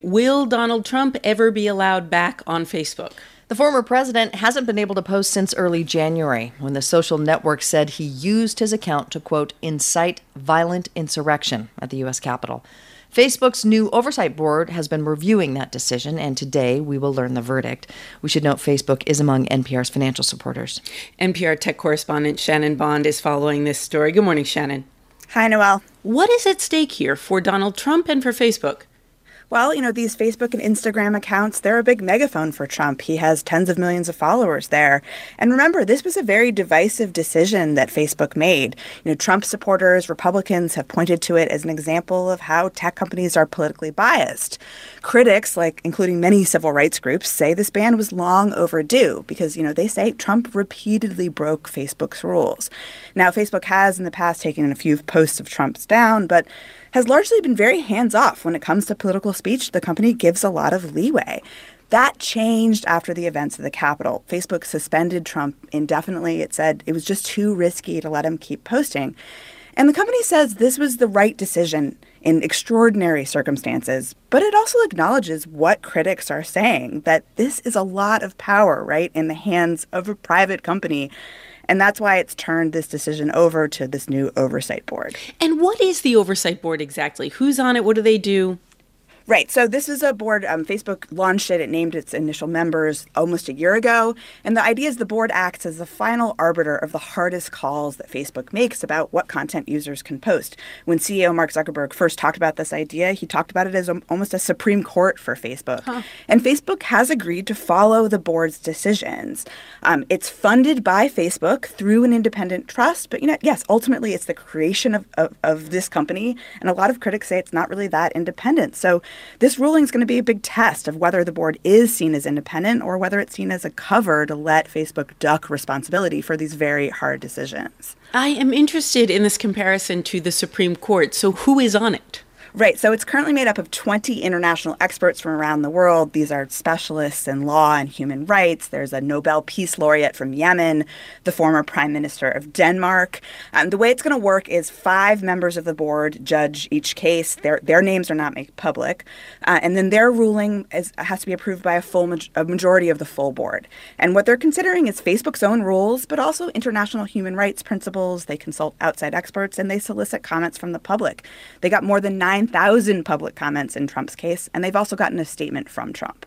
Will Donald Trump ever be allowed back on Facebook? The former president hasn't been able to post since early January, when the social network said he used his account to, quote, incite violent insurrection at the U.S. Capitol. Facebook's new oversight board has been reviewing that decision, and today we will learn the verdict. We should note Facebook is among NPR's financial supporters. NPR tech correspondent Shannon Bond is following this story. Good morning, Shannon. Hi, Noelle. What is at stake here for Donald Trump and for Facebook? Well, these Facebook and Instagram accounts, they're a big megaphone for Trump. He has tens of millions of followers there. And remember, this was a very divisive decision that Facebook made. Trump supporters, Republicans have pointed to it as an example of how tech companies are politically biased. Critics, including many civil rights groups, say this ban was long overdue because, they say Trump repeatedly broke Facebook's rules. Now, Facebook has in the past taken a few posts of Trump's down, but has largely been very hands-off when it comes to political speech. The company gives a lot of leeway. That changed after the events of the Capitol. Facebook suspended Trump indefinitely. It said it was just too risky to let him keep posting. And the company says this was the right decision in extraordinary circumstances, but it also acknowledges what critics are saying, that this is a lot of power, right, in the hands of a private company. And that's why it's turned this decision over to this new oversight board. And what is the oversight board exactly? Who's on it? What do they do? Right. So this is a board. Facebook launched it. It named its initial members almost a year ago. And the idea is the board acts as the final arbiter of the hardest calls that Facebook makes about what content users can post. When CEO Mark Zuckerberg first talked about this idea, he talked about it as almost a Supreme Court for Facebook. And Facebook has agreed to follow the board's decisions. It's funded by Facebook through an independent trust. But, yes, ultimately it's the creation of this company. And a lot of critics say it's not really that independent. So this ruling is going to be a big test of whether the board is seen as independent or whether it's seen as a cover to let Facebook duck responsibility for these very hard decisions. I am interested in this comparison to the Supreme Court. So who is on it? Right. So it's currently made up of 20 international experts from around the world. These are specialists in law and human rights. There's a Nobel Peace Laureate from Yemen, the former Prime Minister of Denmark. The way it's going to work is 5 members of the board judge each case. Their names are not made public. And then their ruling has to be approved by a majority of the full board. And what they're considering is Facebook's own rules, but also international human rights principles. They consult outside experts, and they solicit comments from the public. They got more than 9,000 public comments in Trump's case, and they've also gotten a statement from Trump.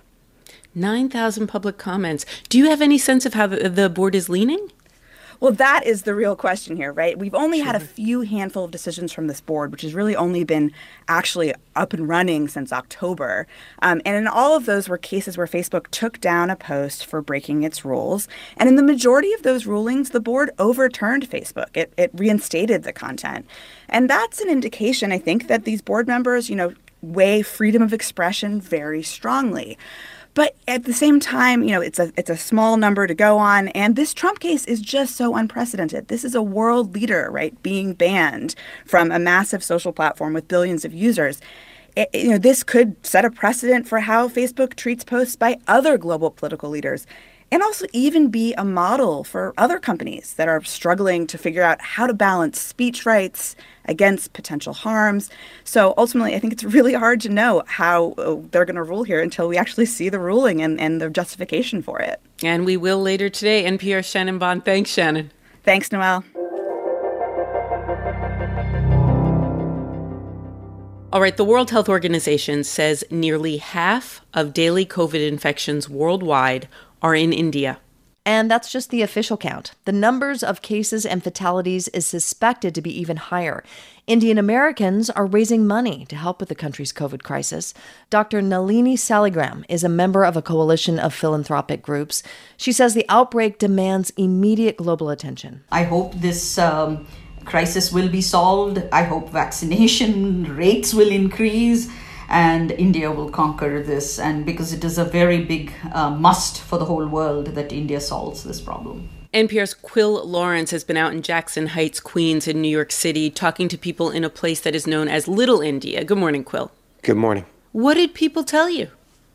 9,000 public comments. Do you have any sense of how the board is leaning? Well, that is the real question here, right? We've only had a few handful of decisions from this board, which has really only been actually up and running since October. And in all of those were cases where Facebook took down a post for breaking its rules. And in the majority of those rulings, the board overturned Facebook. It reinstated the content. And that's an indication, I think, that these board members, weigh freedom of expression very strongly. But at the same time, it's a small number to go on. And this Trump case is just so unprecedented. This is a world leader, right, being banned from a massive social platform with billions of users. This could set a precedent for how Facebook treats posts by other global political leaders, and also even be a model for other companies that are struggling to figure out how to balance speech rights against potential harms. So ultimately, I think it's really hard to know how they're going to rule here until we actually see the ruling and the justification for it. And we will later today. NPR's Shannon Bond. Thanks, Shannon. Thanks, Noelle. All right, the World Health Organization says nearly half of daily COVID infections worldwide are in India. And that's just the official count. The numbers of cases and fatalities is suspected to be even higher. Indian Americans are raising money to help with the country's COVID crisis. Dr. Nalini Saligram is a member of a coalition of philanthropic groups. She says the outbreak demands immediate global attention. I hope this crisis will be solved. I hope vaccination rates will increase, and India will conquer this. And because it is a very big must for the whole world that India solves this problem. NPR's Quill Lawrence has been out in Jackson Heights, Queens, in New York City, talking to people in a place that is known as Little India. Good morning, Quill. Good morning. What did people tell you?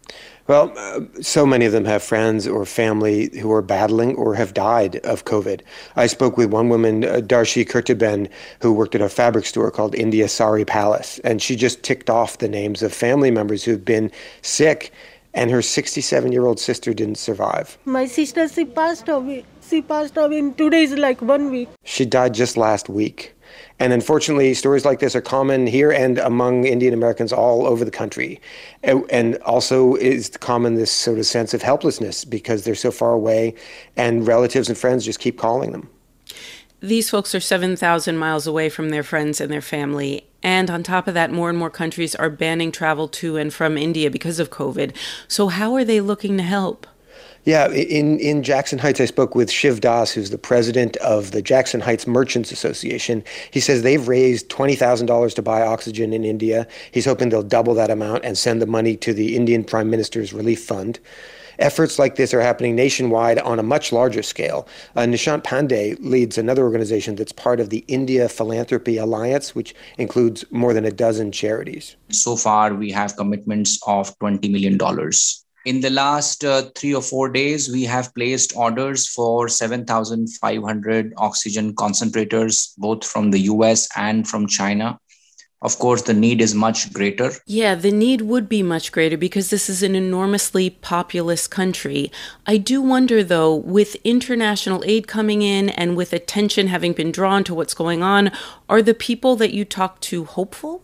Well, so many of them have friends or family who are battling or have died of COVID. I spoke with one woman, Darshi Kurtaben, who worked at a fabric store called India Sari Palace, and she just ticked off the names of family members who've been sick, and her 67-year-old sister didn't survive. My sister, she passed away. She passed away in 2 days, like 1 week. She died just last week. And unfortunately, stories like this are common here and among Indian Americans all over the country. And also is common this sort of sense of helplessness because they're so far away and relatives and friends just keep calling them. These folks are 7,000 miles away from their friends and their family. And on top of that, more and more countries are banning travel to and from India because of COVID. So how are they looking to help? Yeah, in Jackson Heights, I spoke with Shiv Das, who's the president of the Jackson Heights Merchants Association. He says they've raised $20,000 to buy oxygen in India. He's hoping they'll double that amount and send the money to the Indian Prime Minister's Relief Fund. Efforts like this are happening nationwide on a much larger scale. Nishant Pandey leads another organization that's part of the India Philanthropy Alliance, which includes more than a dozen charities. So far, we have commitments of $20 million. In the last 3 or 4 days, we have placed orders for 7,500 oxygen concentrators, both from the US and from China. Of course, the need is much greater. Yeah, the need would be much greater because this is an enormously populous country. I do wonder, though, with international aid coming in and with attention having been drawn to what's going on, are the people that you talk to hopeful?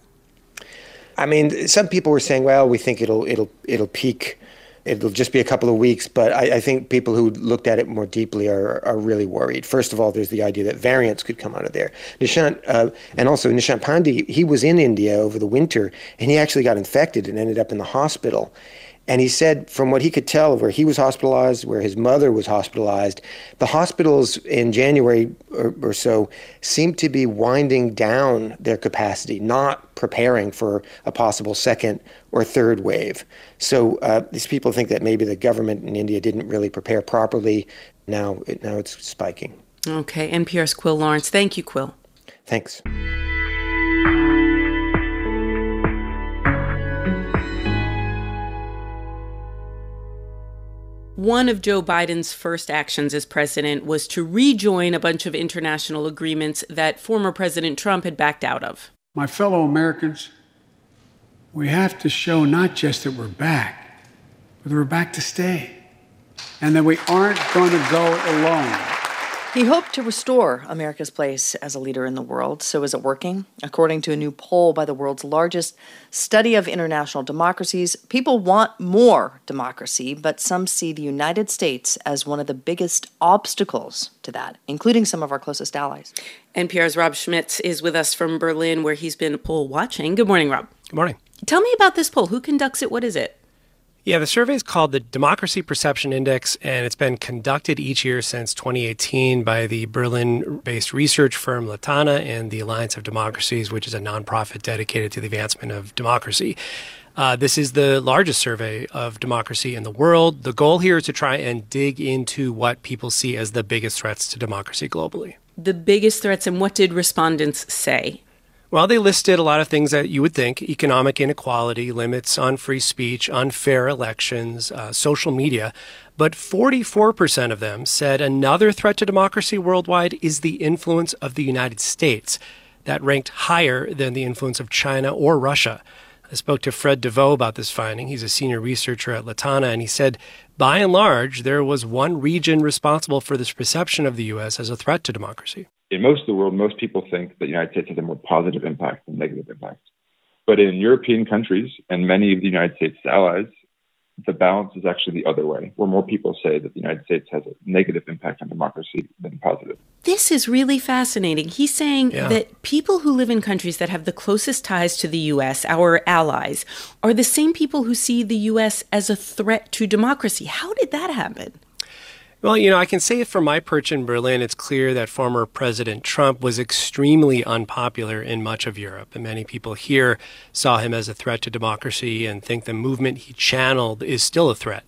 I mean, some people were saying, well, we think it'll peak. It'll just be a couple of weeks, but I think people who looked at it more deeply are really worried. First of all, there's the idea that variants could come out of there. Nishant Pandey, he was in India over the winter, and he actually got infected and ended up in the hospital. And he said, from what he could tell, where he was hospitalized, where his mother was hospitalized, the hospitals in January or so seemed to be winding down their capacity, not preparing for a possible second or third wave. So these people think that maybe the government in India didn't really prepare properly. Now it's spiking. Okay, NPR's Quill Lawrence. Thank you, Quill. Thanks. One of Joe Biden's first actions as president was to rejoin a bunch of international agreements that former President Trump had backed out of. My fellow Americans, we have to show not just that we're back, but that we're back to stay, and that we aren't going to go alone. He hoped to restore America's place as a leader in the world. So is it working? According to a new poll by the world's largest study of international democracies, people want more democracy, but some see the United States as one of the biggest obstacles to that, including some of our closest allies. NPR's Rob Schmitz is with us from Berlin, where he's been poll watching. Good morning, Rob. Good morning. Tell me about this poll. Who conducts it? What is it? Yeah, the survey is called the Democracy Perception Index, and it's been conducted each year since 2018 by the Berlin-based research firm Latana and the Alliance of Democracies, which is a nonprofit dedicated to the advancement of democracy. This is the largest survey of democracy in the world. The goal here is to try and dig into what people see as the biggest threats to democracy globally. The biggest threats, and what did respondents say? Well, they listed a lot of things that you would think: economic inequality, limits on free speech, unfair elections, social media. But 44% of them said another threat to democracy worldwide is the influence of the United States. That ranked higher than the influence of China or Russia. I spoke to Fred DeVoe about this finding. He's a senior researcher at Latana, and he said, by and large, there was one region responsible for this perception of the U.S. as a threat to democracy. In most of the world, most people think that the United States has a more positive impact than negative impact. But in European countries and many of the United States' allies, the balance is actually the other way, where more people say that the United States has a negative impact on democracy than positive. This is really fascinating. He's saying that people who live in countries that have the closest ties to the U.S., our allies, are the same people who see the U.S. as a threat to democracy. How did that happen? Well, I can say from my perch in Berlin, it's clear that former President Trump was extremely unpopular in much of Europe. And many people here saw him as a threat to democracy and think the movement he channeled is still a threat.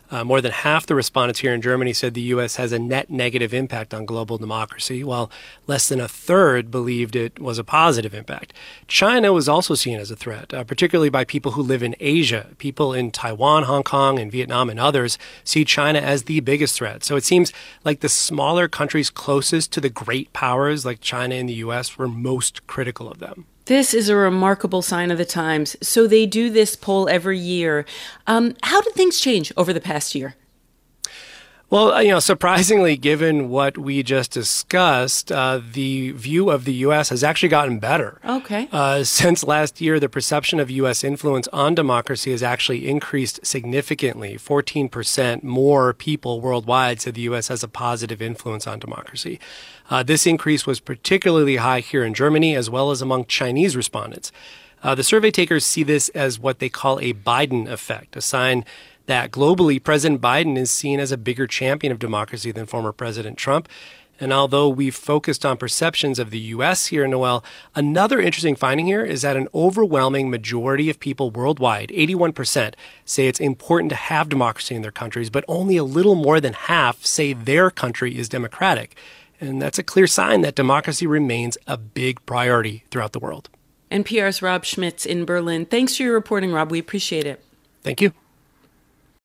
More than half the respondents here in Germany said the U.S. has a net negative impact on global democracy, while less than a third believed it was a positive impact. China was also seen as a threat, particularly by people who live in Asia. People in Taiwan, Hong Kong, and Vietnam and others see China as the biggest threat. So it seems like the smaller countries closest to the great powers like China and the U.S. were most critical of them. This is a remarkable sign of the times. So they do this poll every year. How did things change over the past year? Well, surprisingly, given what we just discussed, the view of the U.S. has actually gotten better. Okay. Since last year, the perception of U.S. influence on democracy has actually increased significantly. 14% more people worldwide said the U.S. has a positive influence on democracy. This increase was particularly high here in Germany, as well as among Chinese respondents. The survey takers see this as what they call a Biden effect, a sign that globally, President Biden is seen as a bigger champion of democracy than former President Trump. And although we've focused on perceptions of the U.S. here, Noelle, another interesting finding here is that an overwhelming majority of people worldwide, 81%, say it's important to have democracy in their countries, but only a little more than half say their country is democratic. And that's a clear sign that democracy remains a big priority throughout the world. NPR's Rob Schmitz in Berlin. Thanks for your reporting, Rob. We appreciate it. Thank you.